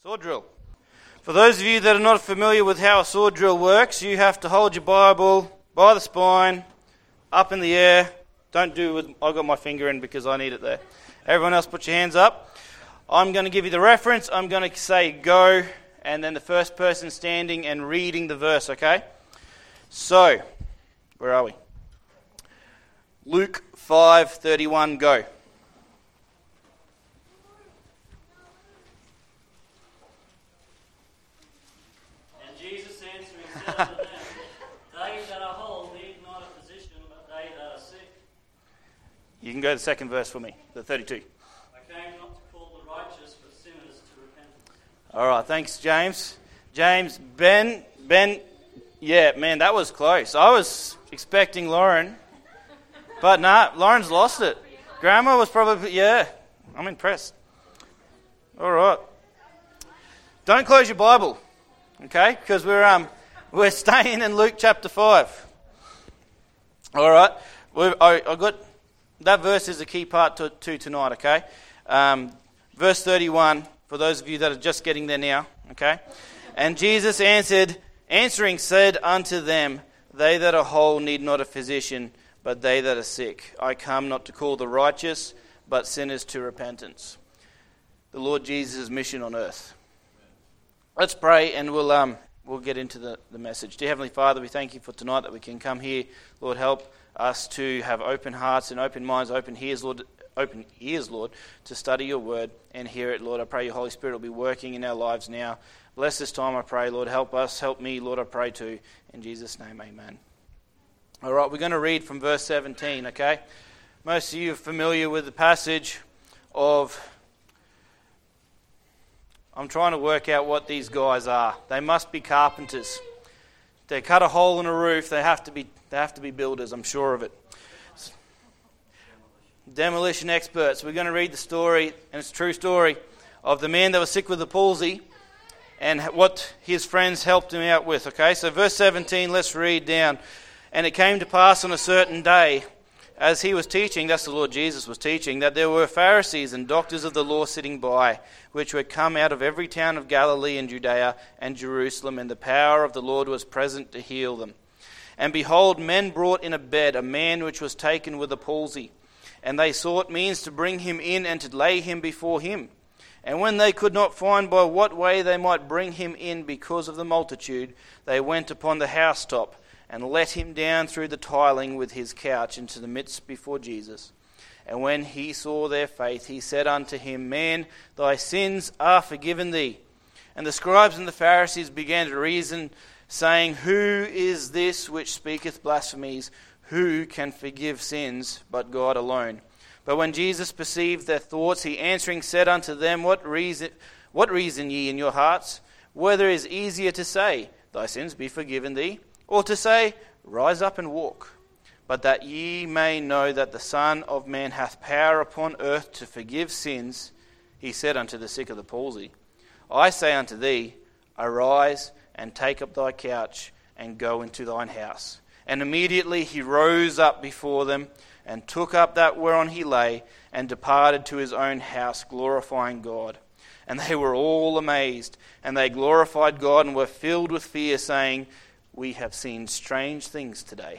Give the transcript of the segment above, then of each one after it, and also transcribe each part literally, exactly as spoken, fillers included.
Sword drill. For those of you that are not familiar with how a sword drill works, you have to hold your Bible by the spine, up in the air. Don't do it with, I got my finger in because I need it there. Everyone else put your hands up. I'm going to give you the reference. I'm going to say go, and then the first person standing and reading the verse, okay? So, where are we? Luke five thirty-one, go. They that are whole need not a physician, but they that are sick. You can go to the second verse for me, the thirty-two. I came not to call the righteous, but sinners to repentance. All right, thanks, James. James, Ben, Ben, yeah, man, that was close. I was expecting Lauren, but nah, Lauren's lost it. Grandma was probably, yeah, I'm impressed. All right. Don't close your Bible, okay, because we're... um. We're staying in Luke chapter five. All right. We've, I, I got that verse is a key part to, to tonight. Okay. Um, verse thirty-one. For those of you that are just getting there now. Okay. And Jesus answered, answering, said unto them, they that are whole need not a physician, but they that are sick. I come not to call the righteous, but sinners to repentance. The Lord Jesus' mission on earth. Let's pray, and we'll um. We'll get into the, the message. Dear Heavenly Father, we thank you for tonight that we can come here. Lord, help us to have open hearts and open minds, open ears, Lord, open ears, Lord, to study your word and hear it, Lord. I pray your Holy Spirit will be working in our lives now. Bless this time, I pray, Lord. Help us, help me, Lord, I pray too. In Jesus' name, amen. All right, we're going to read from verse seventeen, okay? Most of you are familiar with the passage of... I'm trying to work out what these guys are. They must be carpenters. They cut a hole in a roof. They have to be. They have to be builders. I'm sure of it. Demolition experts. We're going to read the story, and it's a true story, of the man that was sick with the palsy, and what his friends helped him out with. Okay, so verse seventeen. Let's read down. And it came to pass on a certain day, as he was teaching, that's the Lord Jesus was teaching, that there were Pharisees and doctors of the law sitting by, which were come out of every town of Galilee and Judea and Jerusalem, and the power of the Lord was present to heal them. And behold, men brought in a bed a man which was taken with a palsy, and they sought means to bring him in and to lay him before him. And when they could not find by what way they might bring him in because of the multitude, they went upon the housetop, and let him down through the tiling with his couch into the midst before Jesus. And when he saw their faith, he said unto him, Man, thy sins are forgiven thee. And the scribes and the Pharisees began to reason, saying, Who is this which speaketh blasphemies? Who can forgive sins but God alone? But when Jesus perceived their thoughts, he answering said unto them, What reason, what reason ye in your hearts? Whether it is easier to say, Thy sins be forgiven thee, or to say, Rise up and walk. But that ye may know that the Son of Man hath power upon earth to forgive sins, he said unto the sick of the palsy, I say unto thee, Arise and take up thy couch and go into thine house. And immediately he rose up before them and took up that whereon he lay and departed to his own house, glorifying God. And they were all amazed, and they glorified God and were filled with fear, saying, We have seen strange things today.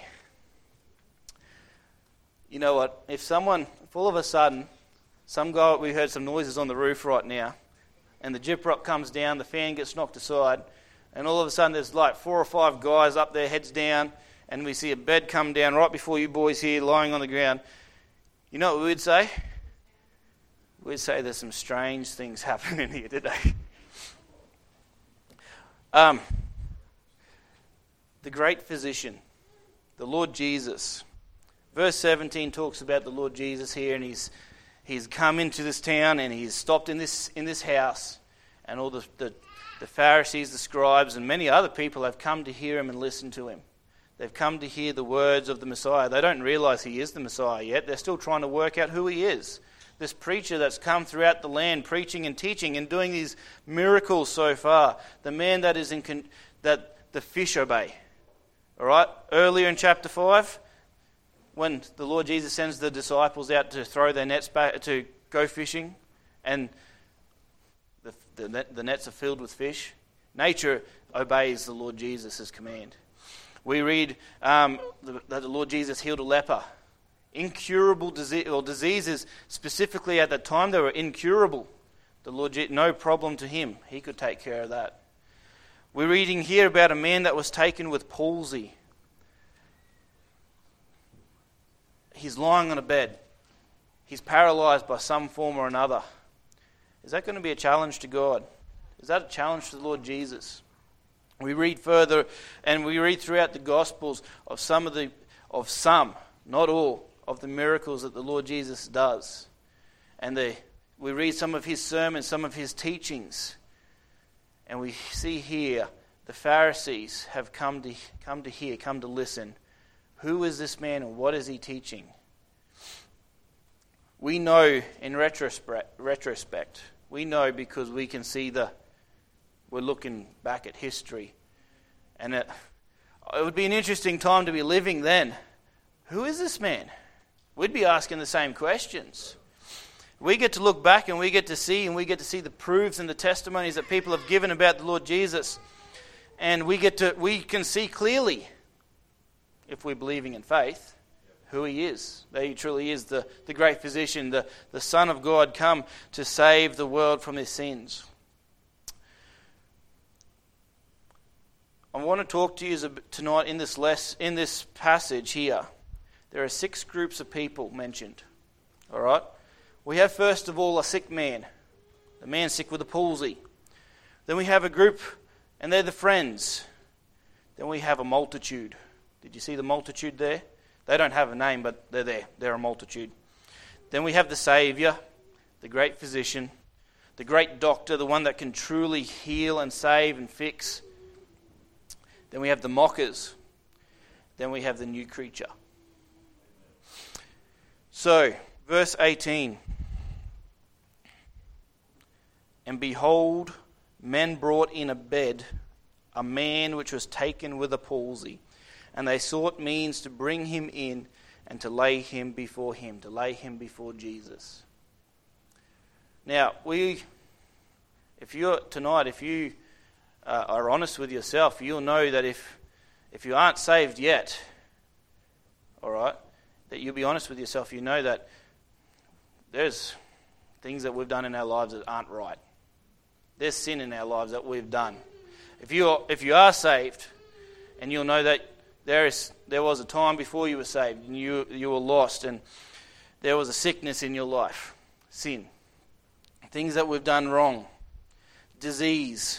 You know what? If someone, if all of a sudden, some guy, we heard some noises on the roof right now, and the gyprock comes down, the fan gets knocked aside, and all of a sudden there's like four or five guys up there, heads down, and we see a bed come down right before you boys here, lying on the ground. You know what we would say? We'd say there's some strange things happening here today. Um... The great physician, the Lord Jesus. Verse seventeen talks about the Lord Jesus here, and he's he's come into this town, and he's stopped in this in this house, and all the, the, the Pharisees, the scribes, and many other people have come to hear him and listen to him. They've come to hear the words of the Messiah. They don't realize he is the Messiah yet. They're still trying to work out who he is. This preacher that's come throughout the land, preaching and teaching and doing these miracles so far. The man that is in con- that the fish obey. All right, earlier in chapter five, when the Lord Jesus sends the disciples out to throw their nets back, to go fishing, and the, the, net, the nets are filled with fish. Nature obeys the Lord Jesus' command. We read um, that the Lord Jesus healed a leper. Incurable disease, or diseases specifically at that time, they were incurable. The Lord, Je- no problem to him. He could take care of that. We're reading here about a man that was taken with palsy. He's lying on a bed. He's paralyzed by some form or another. Is that going to be a challenge to God? Is that a challenge to the Lord Jesus? We read further, and we read throughout the Gospels of some of the, of some, not all, of the miracles that the Lord Jesus does. And the, we read some of his sermons, some of his teachings. And we see here, the Pharisees have come to, come to hear, come to listen. Who is this man and what is he teaching? We know in retrospect, retrospect, we know because we can see the, we're looking back at history. And it, it would be an interesting time to be living then. Who is this man? We'd be asking the same questions. We get to look back and we get to see, and we get to see the proofs and the testimonies that people have given about the Lord Jesus. And we get to, we can see clearly, if we're believing in faith, who he is. That he truly is the, the great physician, the, the Son of God come to save the world from their sins. I want to talk to you tonight in this less in this passage here. There are six groups of people mentioned. All right? We have first of all a sick man. The man sick with a palsy. Then we have a group, and they're the friends. Then we have a multitude. Did you see the multitude there? They don't have a name, but they're there. They're a multitude. Then we have the Saviour, the great physician, the great doctor, the one that can truly heal and save and fix. Then we have the mockers. Then we have the new creature. So, verse eighteen. And behold, men brought in a bed a man which was taken with a palsy, and they sought means to bring him in and to lay him before him, to lay him before Jesus. Now, we, if you're tonight, if you uh, are honest with yourself, you'll know that if if you aren't saved yet, all right, that you'll be honest with yourself. You know that there's things that we've done in our lives that aren't right. There's sin in our lives that we've done. If you are, if you are saved, and you'll know that there is there was a time before you were saved and you you were lost, and there was a sickness in your life, sin, things that we've done wrong, disease.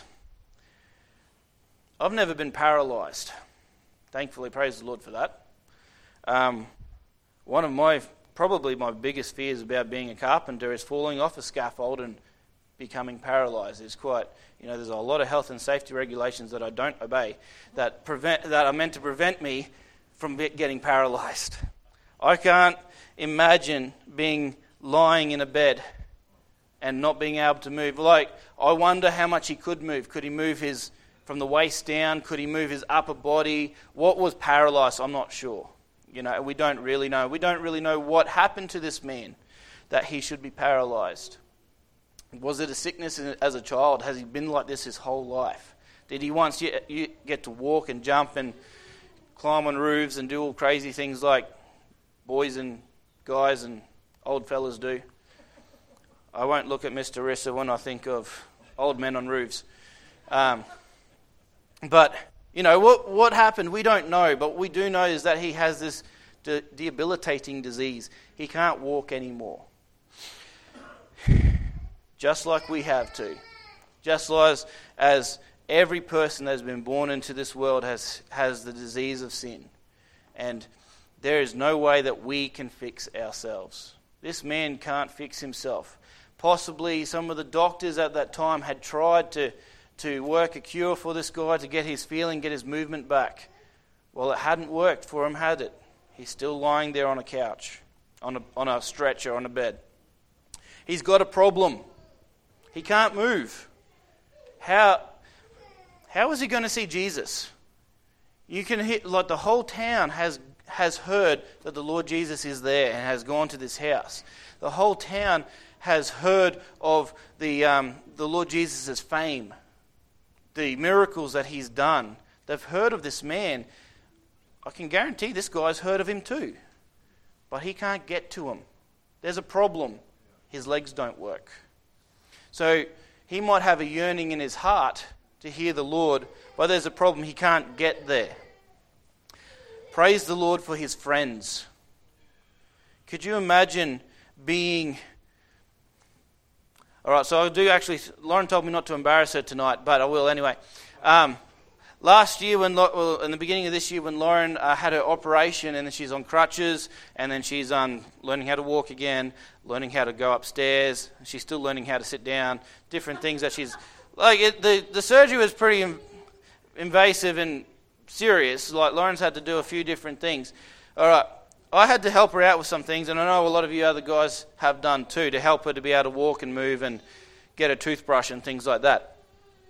I've never been paralyzed. Thankfully, praise the Lord for that. Um, one of my, probably my biggest fears about being a carpenter is falling off a scaffold and becoming paralyzed. It's quite, you know, there's a lot of health and safety regulations that I don't obey that prevent that are meant to prevent me from getting paralyzed. I can't imagine being lying in a bed and not being able to move. Like, I wonder how much he could move. Could he move his from the waist down? Could he move his upper body? What was paralyzed? I'm not sure. You know, we don't really know. We don't really know what happened to this man that he should be paralyzed. Was it a sickness as a child? Has he been like this his whole life? Did he once get to walk and jump and climb on roofs and do all crazy things like boys and guys and old fellas do? I won't look at Mister Rissa when I think of old men on roofs. Um, but, you know, what what happened, we don't know. But what we do know is that he has this de- debilitating disease. He can't walk anymore. Just like we have to. Just as, as every person that has been born into this world has, has the disease of sin. And there is no way that we can fix ourselves. This man can't fix himself. Possibly some of the doctors at that time had tried to, to work a cure for this guy to get his feeling, get his movement back. Well, it hadn't worked for him, had it? He's still lying there on a couch, on a, on a stretcher, on a bed. He's got a problem. He can't move. How, how is he going to see Jesus? You can hit, like the whole town has has heard that the Lord Jesus is there and has gone to this house. The whole town has heard of the um, the Lord Jesus' fame, the miracles that he's done. They've heard of this man. I can guarantee this guy's heard of him too. But he can't get to him. There's a problem. His legs don't work. So he might have a yearning in his heart to hear the Lord, but there's a problem. He can't get there. Praise the Lord for his friends. Could you imagine being... All right, so I do actually... Lauren told me not to embarrass her tonight, but I will anyway. Um, last year, when well, in the beginning of this year, when Lauren uh, had her operation, and then she's on crutches, and then she's um, learning how to walk again, learning how to go upstairs. She's still learning how to sit down. Different things that she's... Like, it, the, the surgery was pretty inv- invasive and serious. Like, Lauren's had to do a few different things. All right. I had to help her out with some things, and I know a lot of you other guys have done too, to help her to be able to walk and move and get a toothbrush and things like that.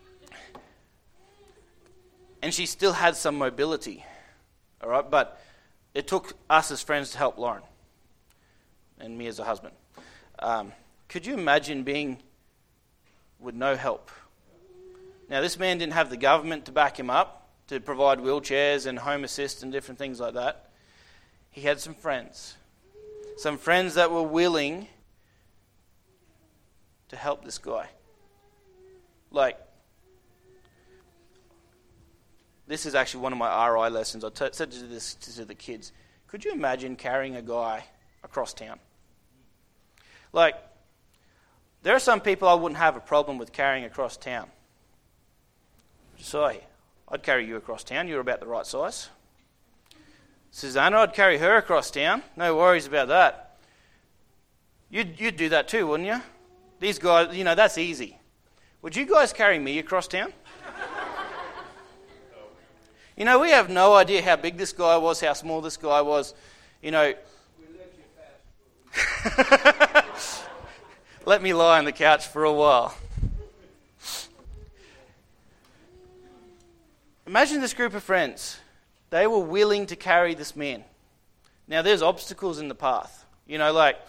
And she still had some mobility, all right? But it took us as friends to help Lauren and me as a husband. Um, could you imagine being with no help? Now, this man didn't have the government to back him up, to provide wheelchairs and home assist and different things like that. He had some friends. Some friends that were willing to help this guy. Like, this is actually one of my R I lessons. I t- said this to the kids. Could you imagine carrying a guy across town? Like, there are some people I wouldn't have a problem with carrying across town. So, I'd carry you across town. You're about the right size. Susanna, I'd carry her across town. No worries about that. You'd, you'd do that too, wouldn't you? These guys, you know, that's easy. Would you guys carry me across town? You know, we have no idea how big this guy was, how small this guy was. You know, let me lie on the couch for a while. Imagine this group of friends. They were willing to carry this man. Now, there's obstacles in the path. You know, like,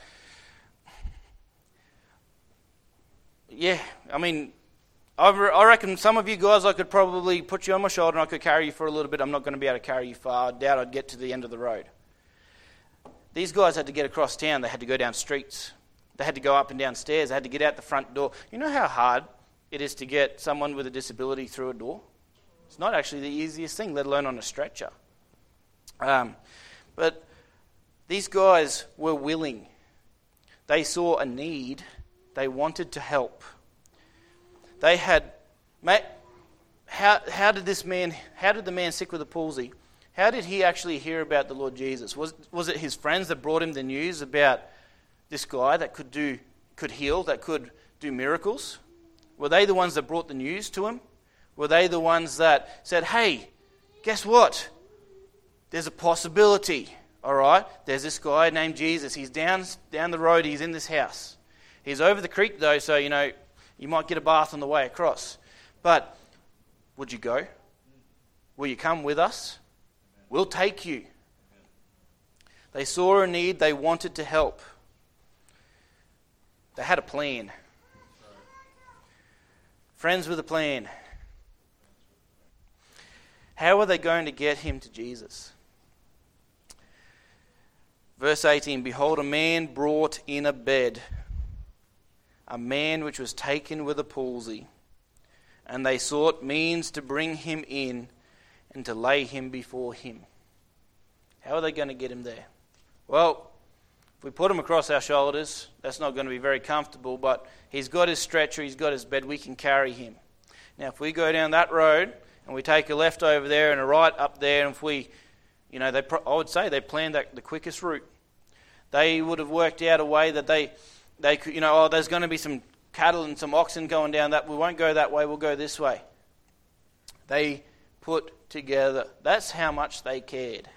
yeah, I mean, I, re- I reckon some of you guys, I could probably put you on my shoulder and I could carry you for a little bit. I'm not going to be able to carry you far. I doubt I'd get to the end of the road. These guys had to get across town. They had to go down streets. They had to go up and down stairs. They had to get out the front door. You know how hard it is to get someone with a disability through a door? It's not actually the easiest thing, let alone on a stretcher. Um, but these guys were willing. They saw a need. They wanted to help. They had... How, how did this man... How did the man sick with the palsy... How did he actually hear about the Lord Jesus? Was, was it his friends that brought him the news about this guy that could do, could heal, that could do miracles? Were they the ones that brought the news to him? Were they the ones that said, hey, guess what? There's a possibility, all right? There's this guy named Jesus. He's down down the road. He's in this house. He's over the creek, though, so, you know, you might get a bath on the way across. But would you go? Will you come with us? We'll take you. They saw a need. They wanted to help. They had a plan. Friends with a plan. How are they going to get him to Jesus? Verse eighteen, behold, a man brought in a bed, a man which was taken with a palsy, and they sought means to bring him in and to lay him before him. How are they going to get him there? Well, if we put him across our shoulders, that's not going to be very comfortable, but he's got his stretcher, he's got his bed, we can carry him. Now, if we go down that road, and we take a left over there and a right up there, and if we, you know, they, I would say they planned that the quickest route. They would have worked out a way that they, they could, you know, oh, there's going to be some cattle and some oxen going down that. We won't go that way, we'll go this way. They put together, that's how much they cared.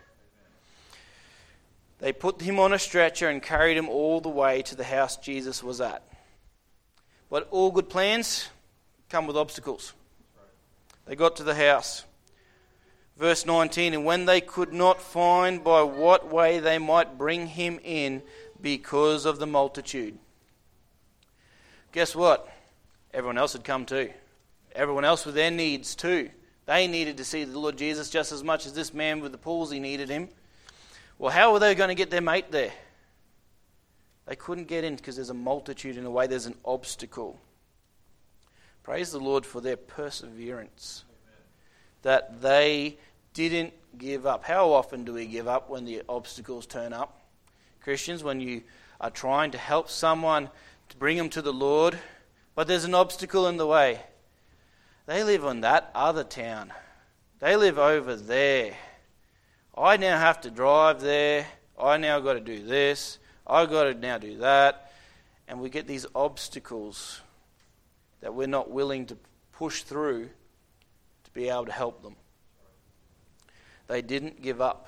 They put him on a stretcher and carried him all the way to the house Jesus was at. But all good plans come with obstacles. They got to the house. Verse nineteen, and when they could not find by what way they might bring him in because of the multitude. guess what? Everyone else had come too. Everyone else with their needs too. They needed to see the Lord Jesus just as much as this man with the palsy needed him. Well, how were they going to get their mate there? They couldn't get in because there's a multitude in the way. There's an obstacle. Praise the Lord for their perseverance. Amen. That they didn't give up. How often do we give up when the obstacles turn up? Christians, when you are trying to help someone to bring them to the Lord, but there's an obstacle in the way. They live in that other town. They live over there. I now have to drive there. I now got to do this. I got to now do that. And we get these obstacles that we're not willing to push through to be able to help them. They didn't give up.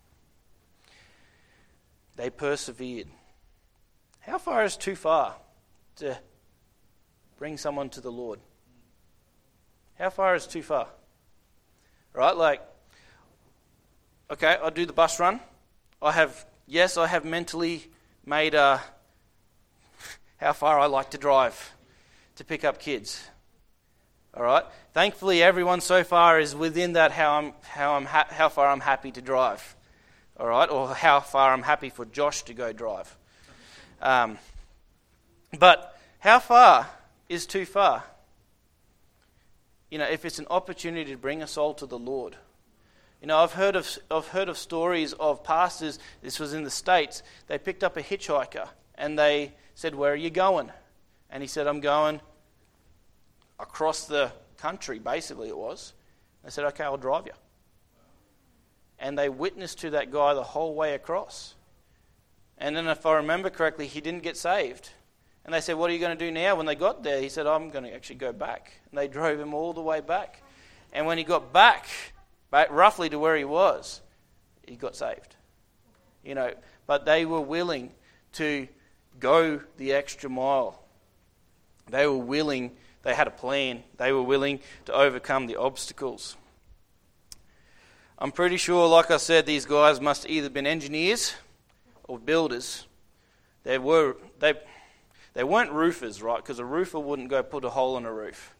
They persevered. How far is too far to bring someone to the Lord? How far is too far? Right, like, okay, I do the bus run. I have, yes, I have mentally made uh, how far I like to drive to pick up kids. All right. Thankfully, everyone so far is within that how I'm how I'm ha- how far I'm happy to drive. All right, or how far I'm happy for Josh to go drive. Um, but how far is too far? You know, if it's an opportunity to bring a soul to the Lord. You know, I've heard of I've heard of stories of pastors. This was in the States. They picked up a hitchhiker and they said, "Where are you going?" And he said, "I'm going across the country." Basically, it was. They said, "Okay, I'll drive you." And they witnessed to that guy the whole way across. And then, if I remember correctly, he didn't get saved. And they said, "What are you going to do now?" When they got there, he said, "I'm going to actually go back." And they drove him all the way back. And when he got back, back roughly to where he was, he got saved. You know, but they were willing to go the extra mile. They were willing, they had a plan. They were willing to overcome the obstacles. I'm pretty sure, like I said, these guys must have either been engineers or builders. They were they they weren't roofers, right? Because a roofer wouldn't go put a hole in a roof.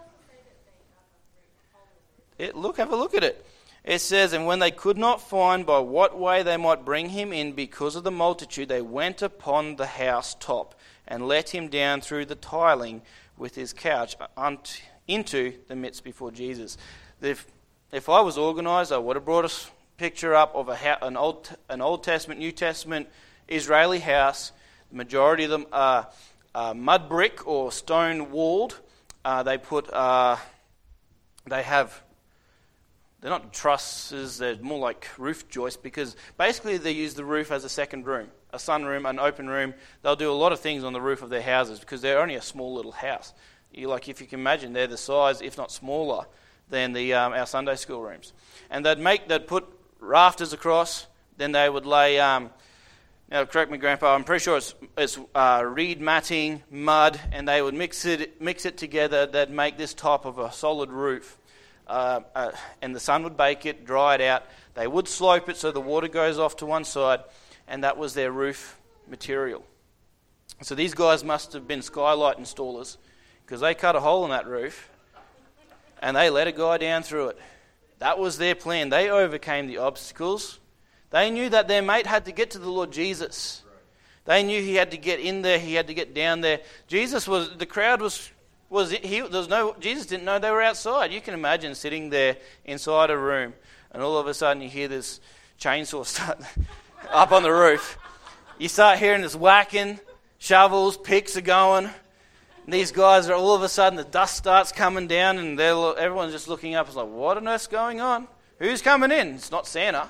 It, look, have a look at it. It says, "And when they could not find by what way they might bring him in because of the multitude, they went upon the house top and let him down through the tiling with his couch into the midst before Jesus." If, if I was organised, I would have brought a picture up of a, an Old an Old Testament, New Testament Israeli house. The majority of them are uh, mud brick or stone walled. Uh, they put, uh, they have, they're not trusses, they're more like roof joists because basically they use the roof as a second room, a sunroom, an open room. They'll do a lot of things on the roof of their houses because they're only a small little house. You, like if you can imagine, they're the size, if not smaller, than the um, our Sunday school rooms. And they'd make, they'd put rafters across. Then they would lay. Um, now, correct me, Grandpa. I'm pretty sure it's it's uh, reed matting, mud, and they would mix it mix it together. They'd make this type of a solid roof, uh, uh, and the sun would bake it, dry it out. They would slope it so the water goes off to one side, and that was their roof material. So these guys must have been skylight installers because they cut a hole in that roof. And they let a guy down through it. That was their plan. They overcame the obstacles. They knew that their mate had to get to the Lord Jesus. They knew he had to get in there. He had to get down there. Jesus was, the crowd was, was he, there was no, Jesus didn't know they were outside. You can imagine sitting there inside a room and all of a sudden you hear this chainsaw start up on the roof. You start hearing this whacking, shovels, picks are going. These guys are all of a sudden, the dust starts coming down and they're, everyone's just looking up. It's like, what on earth's going on? Who's coming in? It's not Santa.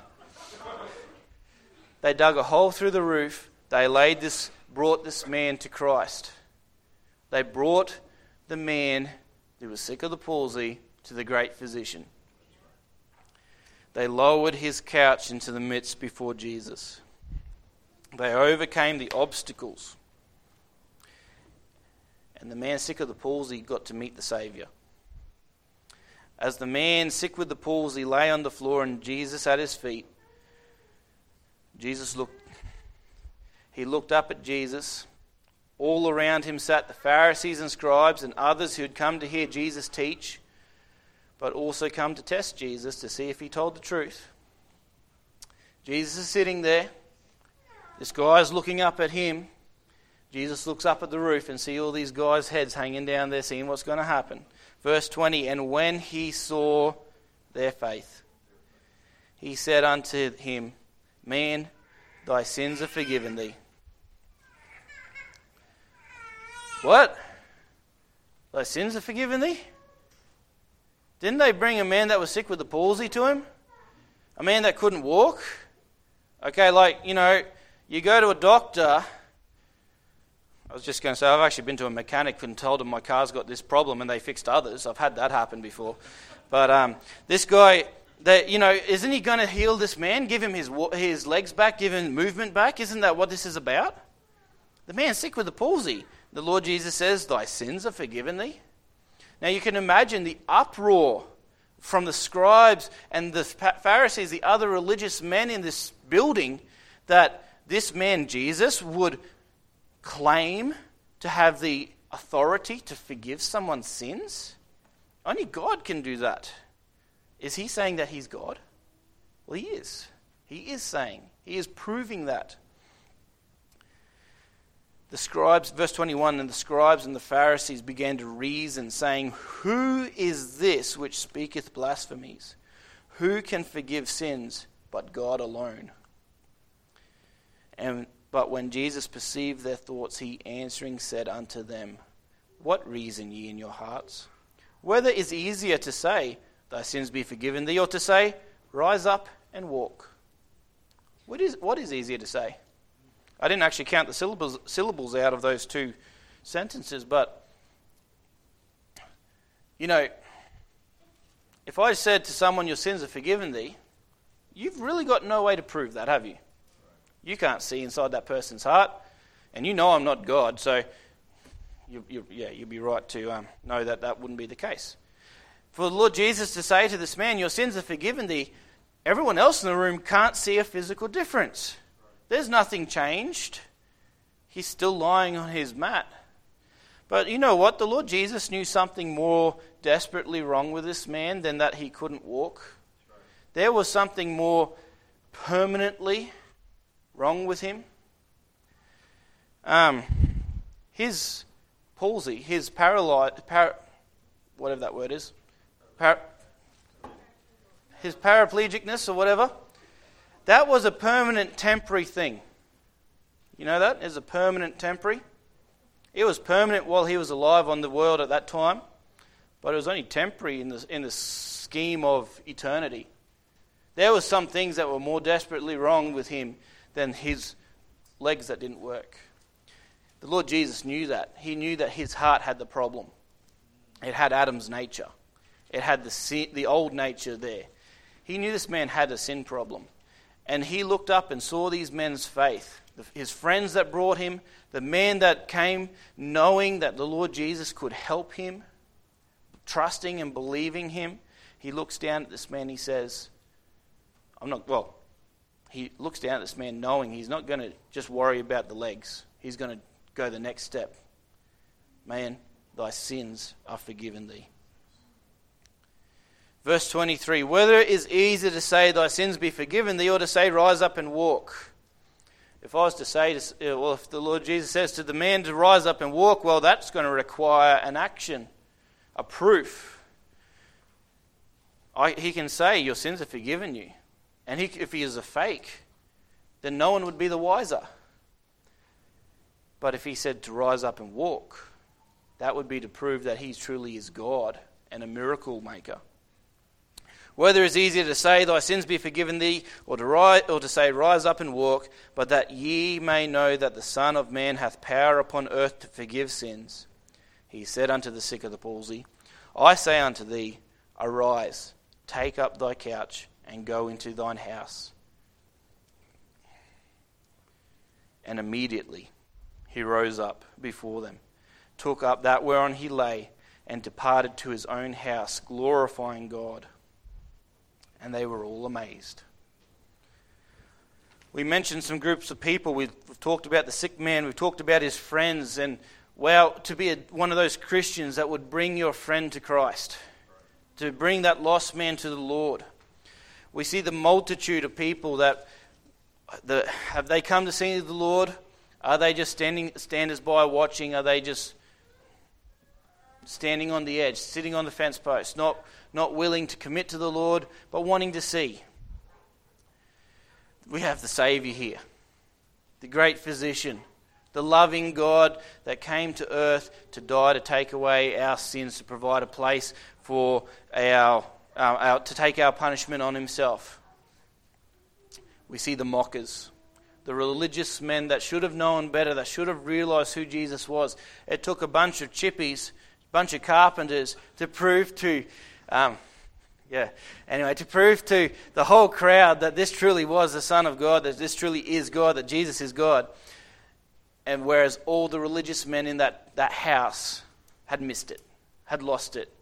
They dug a hole through the roof. They laid this, brought this man to Christ. They brought the man who was sick of the palsy to the great physician. They lowered his couch into the midst before Jesus. They overcame the obstacles. And the man sick of the palsy got to meet the Saviour. As the man sick with the palsy lay on the floor and Jesus at his feet, Jesus looked, he looked up at Jesus. All around him sat the Pharisees and scribes and others who had come to hear Jesus teach, but also come to test Jesus to see if he told the truth. Jesus is sitting there. This guy's looking up at him. Jesus looks up at the roof and sees all these guys' heads hanging down there, seeing what's going to happen. Verse twenty, and when he saw their faith, he said unto him, Man, thy sins are forgiven thee. What? Thy sins are forgiven thee? Didn't they bring a man that was sick with the palsy to him? A man that couldn't walk? Okay, like, you know, you go to a doctor. I was just going to say, I've actually been to a mechanic and told him my car's got this problem and they fixed others. I've had that happen before. But um, this guy, they, you know, isn't he going to heal this man? Give him his his legs back, give him movement back? Isn't that what this is about? The man's sick with the palsy. The Lord Jesus says, thy sins are forgiven thee. Now you can imagine the uproar from the scribes and the Pharisees, the other religious men in this building, that this man Jesus would claim to have the authority to forgive someone's sins. Only God can do that. Is he saying that he's God? Well, he is. He is saying. He is proving that. The scribes, verse twenty-one, and the scribes and the Pharisees began to reason, saying, Who is this which speaketh blasphemies? Who can forgive sins but God alone? And but when Jesus perceived their thoughts, he answering said unto them, What reason ye in your hearts? Whether is easier to say, Thy sins be forgiven thee, or to say, Rise up and walk? What is what is easier to say? I didn't actually count the syllables, syllables out of those two sentences, but, you know, if I said to someone, your sins are forgiven thee, you've really got no way to prove that, have you? You can't see inside that person's heart, and you know I'm not God, so, you, you, yeah, you'd be right to um, know that that wouldn't be the case. For the Lord Jesus to say to this man, your sins are forgiven thee, everyone else in the room can't see a physical difference. There's nothing changed. He's still lying on his mat. But you know what? The Lord Jesus knew something more desperately wrong with this man than that he couldn't walk. There was something more permanently wrong with him. Um, his palsy, his paralyzed, par- whatever that word is, par- his paraplegicness or whatever, that was a permanent temporary thing. You know that? It's a permanent temporary. It was permanent while he was alive on the world at that time, but it was only temporary in the, in the scheme of eternity. There were some things that were more desperately wrong with him than his legs that didn't work. The Lord Jesus knew that. He knew that his heart had the problem. It had Adam's nature. It had the sin, the old nature there. He knew this man had a sin problem. And he looked up and saw these men's faith. His friends that brought him, the man that came knowing that the Lord Jesus could help him, trusting and believing him. He looks down at this man, he says, I'm not, well, he looks down at this man knowing he's not going to just worry about the legs. He's going to go the next step. Man, thy sins are forgiven thee. Verse twenty-three, whether it is easier to say thy sins be forgiven thee or to say rise up and walk. If I was to say, to, well, if the Lord Jesus says to the man to rise up and walk, well, that's going to require an action, a proof. I, he can say your sins are forgiven you. And he, if he is a fake, then no one would be the wiser. But if he said to rise up and walk, that would be to prove that he truly is God and a miracle maker. Whether it is easier to say, thy sins be forgiven thee, or to, rise, or to say, rise up and walk, but that ye may know that the Son of Man hath power upon earth to forgive sins. He said unto the sick of the palsy, I say unto thee, arise, take up thy couch, and go into thine house. And immediately he rose up before them, took up that whereon he lay, and departed to his own house, glorifying God. And they were all amazed. we mentioned some groups of people. We've, we've talked about the sick man. We've talked about his friends. And, well, to be a, one of those Christians that would bring your friend to Christ, to bring that lost man to the Lord. We see the multitude of people that, the, have they come to see the Lord? Are they just standing standers by watching? Are they just standing on the edge, sitting on the fence post, not, not willing to commit to the Lord, but wanting to see? We have the Saviour here, the great physician, the loving God that came to earth to die, to take away our sins, to provide a place for our, our, our to take our punishment on himself. We see the mockers, the religious men that should have known better, that should have realised who Jesus was. It took a bunch of chippies, a bunch of carpenters to prove to, um, yeah, anyway, to prove to the whole crowd that this truly was the Son of God, that this truly is God, that Jesus is God. And whereas all the religious men in that, that house had missed it, had lost it.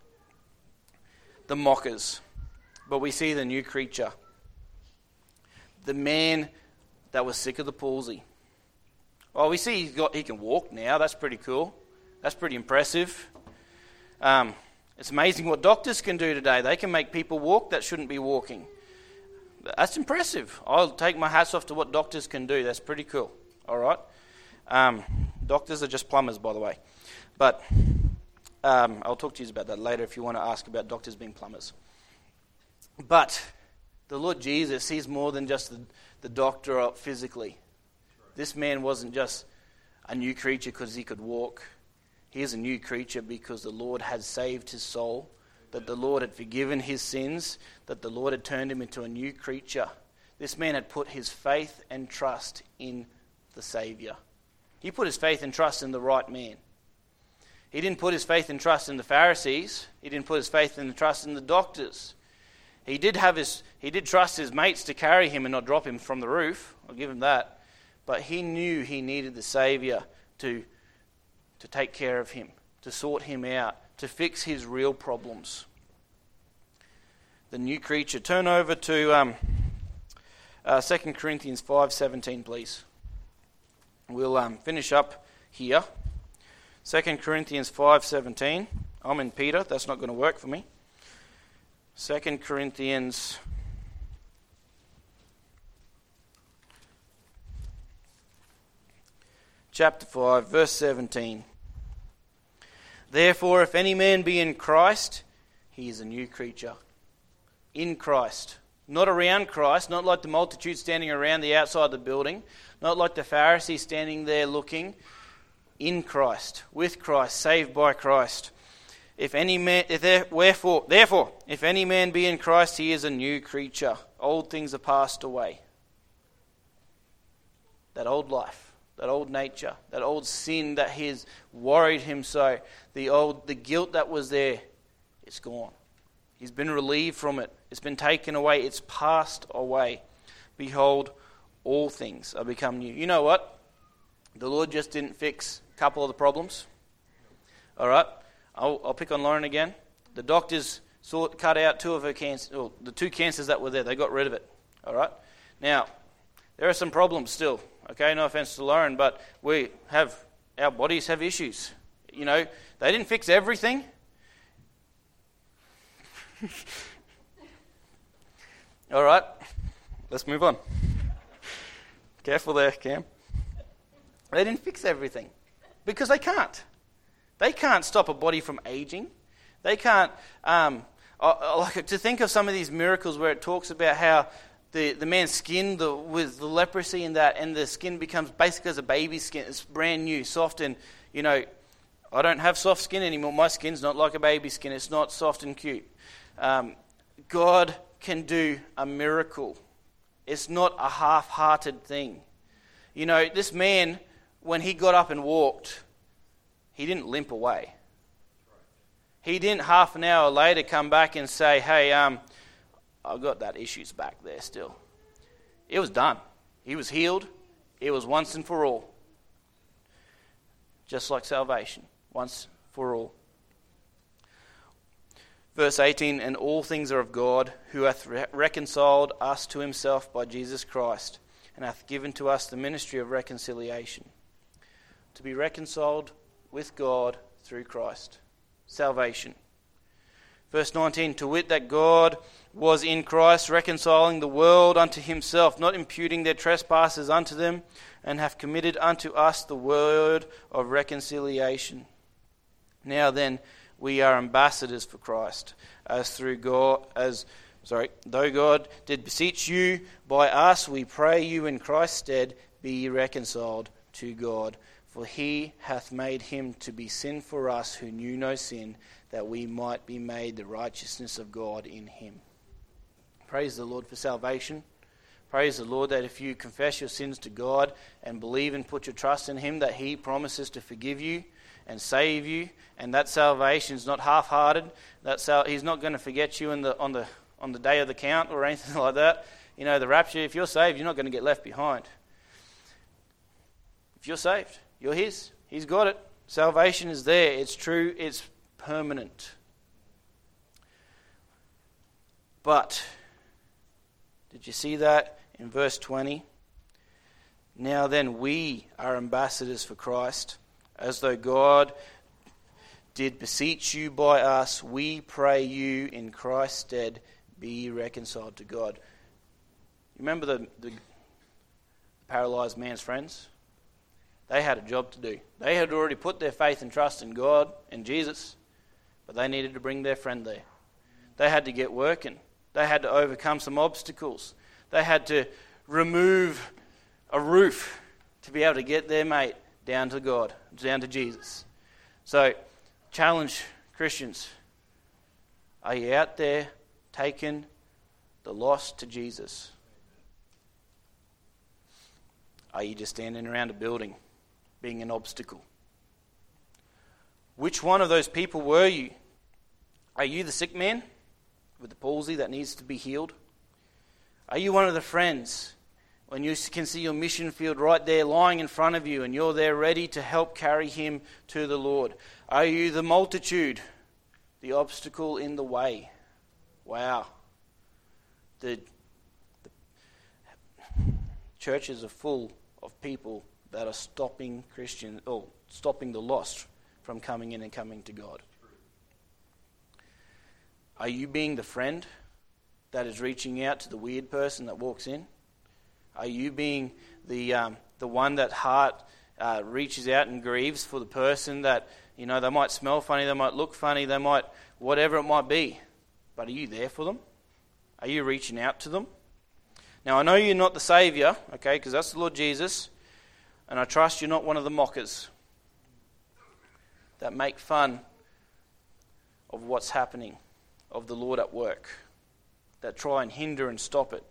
The mockers. But we see the new creature. The man that was sick of the palsy. Well, we see he's got, he can walk now. That's pretty cool. That's pretty impressive. Um, it's amazing what doctors can do today. They can make people walk that shouldn't be walking. That's impressive. I'll take my hats off to what doctors can do. That's pretty cool. All right. Um, doctors are just plumbers, by the way. But um, I'll talk to you about that later if you want to ask about doctors being plumbers. But the Lord Jesus, he's more than just the, the doctor physically. This man wasn't just a new creature because he could walk. He is a new creature because the Lord had saved his soul, that the Lord had forgiven his sins, that the Lord had turned him into a new creature. This man had put his faith and trust in the Saviour. He put his faith and trust in the right man. He didn't put his faith and trust in the Pharisees. He didn't put his faith and trust in the doctors. He did have his, he did trust his mates to carry him and not drop him from the roof. I'll give him that. But he knew he needed the Saviour to, to take care of him, to sort him out, to fix his real problems. The new creature. Turn over to um, uh, Second Corinthians five seventeen, please. We'll um, finish up here. Second Corinthians five seventeen. I'm in Peter. That's not going to work for me. Second Corinthians chapter five, verse seventeen. Therefore, if any man be in Christ, he is a new creature. In Christ. Not around Christ, not like the multitude standing around the outside of the building, not like the Pharisees standing there looking. In Christ, with Christ, saved by Christ. If any man, if there, wherefore, therefore, if any man be in Christ, he is a new creature. Old things are passed away. That old life, that old nature, that old sin that has worried him so, the old, the guilt that was there, it's gone. He's been relieved from it. It's been taken away. It's passed away. Behold, all things are become new. You know what? The Lord just didn't fix a couple of the problems. All right? I'll, I'll pick on Lauren again. The doctors sort cut out two of her cancers, or the two cancers that were there. They got rid of it. All right? Now, there are some problems still. Okay, no offense to Lauren, but we have, our bodies have issues. You know, they didn't fix everything. All right, let's move on. Careful there, Cam. They didn't fix everything because they can't. They can't stop a body from aging. They can't. Um, I, I like to think of some of these miracles where it talks about how the, the man's skin the, with the leprosy and that, and the skin becomes basically as a baby's skin. It's brand new, soft, and you know, I don't have soft skin anymore. My skin's not like a baby's skin. It's not soft and cute. Um, God can do a miracle. It's not a half-hearted thing. You know, this man, when he got up and walked, he didn't limp away. He didn't half an hour later come back and say, hey, um, I've got that issues back there still. It was done. He was healed. It was once and for all. Just like salvation, once for all. Verse eighteen, and all things are of God, who hath re- reconciled us to himself by Jesus Christ, and hath given to us the ministry of reconciliation, to be reconciled with God through Christ. Salvation. Verse nineteen, to wit that God was in Christ, reconciling the world unto himself, not imputing their trespasses unto them, and hath committed unto us the word of reconciliation. Now then, we are ambassadors for Christ, as through God, as sorry, though God did beseech you by us, we pray you in Christ's stead, be ye reconciled to God. For he hath made him to be sin for us who knew no sin, that we might be made the righteousness of God in him. Praise the Lord for salvation. Praise the Lord that if you confess your sins to God and believe and put your trust in him, that he promises to forgive you and save you, and that salvation is not half-hearted. That sal- he's not going to forget you in the, on the on the day of the count or anything like that. You know, the rapture, if you're saved, you're not going to get left behind. If you're saved, you're his. He's got it. Salvation is there. It's true. It's permanent. But, did you see that in verse twenty? Now then, we are ambassadors for Christ, as though God did beseech you by us, we pray you in Christ's stead, be ye reconciled to God. You remember the, the paralyzed man's friends? They had a job to do. They had already put their faith and trust in God and Jesus, but they needed to bring their friend there. They had to get working. They had to overcome some obstacles. They had to remove a roof to be able to get their mate down to God, down to Jesus. So, challenge Christians. Are you out there taking the lost to Jesus? Are you just standing around a building, being an obstacle? Which one of those people were you? Are you the sick man with the palsy that needs to be healed? Are you one of the friends when you can see your mission field right there lying in front of you and you're there ready to help carry him to the Lord? Are you the multitude, the obstacle in the way? Wow. The, the churches are full of people that are stopping Christians, or stopping the lost from coming in and coming to God. Are you being the friend that is reaching out to the weird person that walks in? Are you being the um, the one that heart uh, reaches out and grieves for the person that, you know, they might smell funny, they might look funny, they might, whatever it might be, but are you there for them? Are you reaching out to them? Now, I know you're not the Saviour, okay, because that's the Lord Jesus, and I trust you're not one of the mockers that make fun of what's happening, of the Lord at work, that try and hinder and stop it.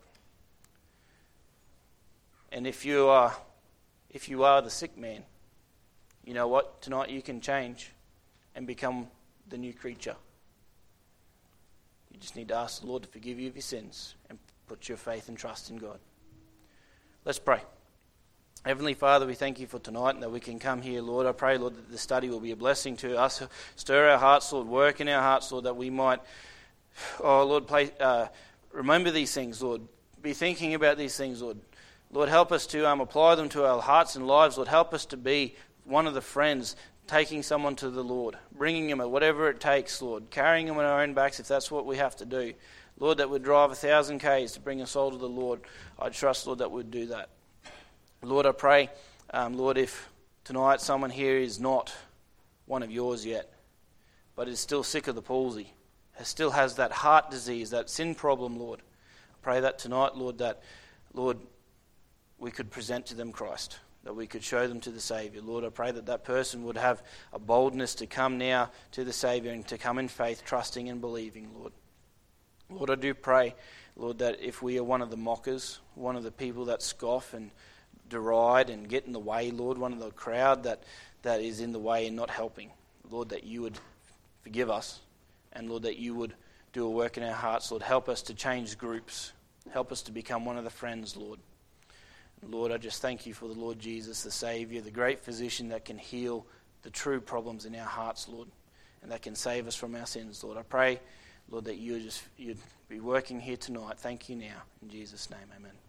And if you are, if you are the sick man, you know what? Tonight you can change and become the new creature. You just need to ask the Lord to forgive you of your sins and put your faith and trust in God. Let's pray. Heavenly Father, we thank you for tonight and that we can come here, Lord. I pray, Lord, that the study will be a blessing to us. Stir our hearts, Lord. Work in our hearts, Lord, that we might, oh, Lord, play, uh, remember these things, Lord. Be thinking about these things, Lord. Lord, help us to um, apply them to our hearts and lives. Lord, help us to be one of the friends taking someone to the Lord, bringing them at whatever it takes, Lord, carrying them on our own backs if that's what we have to do. Lord, that would drive a thousand Ks to bring a soul to the Lord. I trust, Lord, that we'd do that. Lord, I pray, um, Lord, if tonight someone here is not one of yours yet, but is still sick of the palsy, still has that heart disease, that sin problem, Lord, I pray that tonight, Lord, that, Lord, we could present to them Christ, that we could show them to the Saviour. Lord, I pray that that person would have a boldness to come now to the Saviour and to come in faith, trusting and believing, Lord. Lord, I do pray, Lord, that if we are one of the mockers, one of the people that scoff and deride and get in the way, Lord, one of the crowd that, that is in the way and not helping, Lord, that you would forgive us, and Lord, that you would do a work in our hearts, Lord. Help us to change groups. Help us to become one of the friends, Lord. Lord, I just thank you for the Lord Jesus, the Saviour, the great physician that can heal the true problems in our hearts, Lord, and that can save us from our sins, Lord. I pray, Lord, that you just you'd be working here tonight. Thank you now. In Jesus' name, amen.